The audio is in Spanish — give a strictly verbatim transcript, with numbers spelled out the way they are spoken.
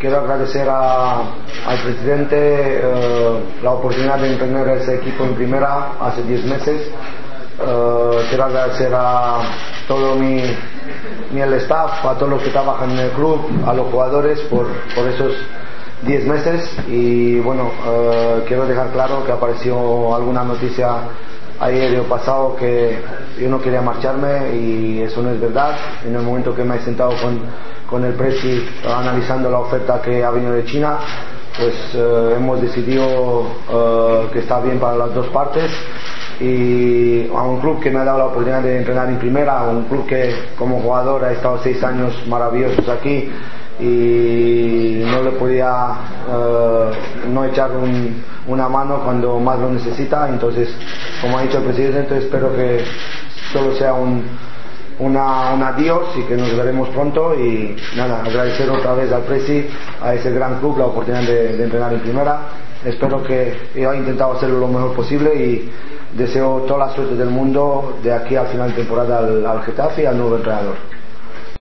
quiero agradecer a, al presidente eh, la oportunidad de entrenar a ese equipo en primera hace diez meses. Uh, quiero agradecer a todo mi, mi el staff, a todos los que trabajan en el club, a los jugadores por, por esos diez meses. Y bueno, uh, quiero dejar claro que apareció alguna noticia ayer o pasado que yo no quería marcharme, y eso no es verdad. En el momento que me he sentado con, con el presi analizando la oferta que ha venido de China, pues uh, hemos decidido uh, que está bien para las dos partes. Y a un club que me ha dado la oportunidad de entrenar en primera, a un club que como jugador ha estado seis años maravillosos aquí, y no le podía uh, no echar un, una mano cuando más lo necesita. Entonces, como ha dicho el presidente, espero que solo sea un, una, un adiós y que nos veremos pronto. Y nada, agradecer otra vez al presi, a ese gran club, la oportunidad de, de entrenar en primera. Espero que yo he intentado hacerlo lo mejor posible y deseo toda la suerte del mundo de aquí al final de temporada al, al Getafe y al nuevo entrenador.